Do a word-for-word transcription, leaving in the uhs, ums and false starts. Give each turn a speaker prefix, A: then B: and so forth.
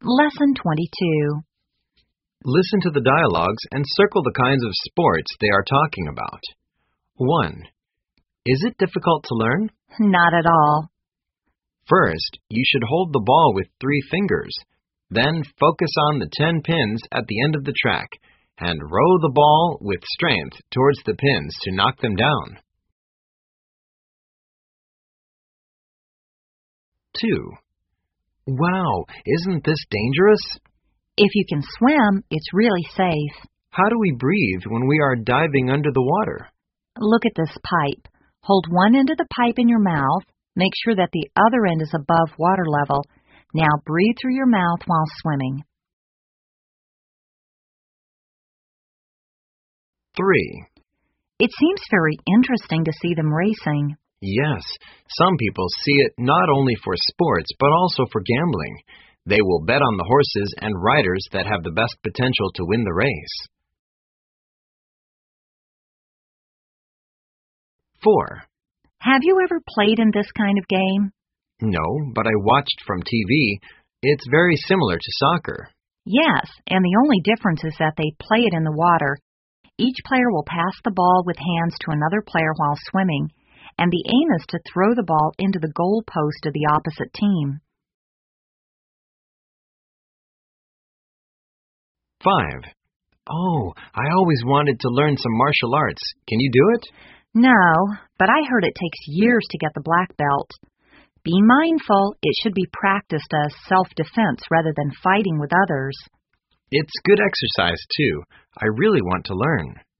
A: Lesson twenty-two.
B: Listen to the dialogues and circle the kinds of sports they are talking about. one. Is it difficult to learn?
A: Not at all.
B: First, you should hold the ball with three fingers. Then focus on the ten pins at the end of the track and row the ball with strength towards the pins to knock them down. two. Wow, isn't this dangerous?
A: If you can swim, it's really safe.
B: How do we breathe when we are diving under the water?
A: Look at this pipe. Hold one end of the pipe in your mouth. Make sure that the other end is above water level. Now breathe through your mouth while swimming.
B: three.
A: It seems very interesting to see them racing.
B: Yes, some people see it not only for sports but also for gambling. They will bet on the horses and riders that have the best potential to win the race. four.
A: Have you ever played in this kind of game?
B: No, but I watched from T V. It's very similar to soccer.
A: Yes, and the only difference is that they play it in the water. Each player will pass the ball with hands to another player while swimming, and the aim is to throw the ball into the goal post of the opposite team.
B: five. Oh, I always wanted to learn some martial arts. Can you do it?
A: No, but I heard it takes years to get the black belt. Be mindful, it should be practiced as self-defense rather than fighting with others.
B: It's good exercise, too. I really want to learn.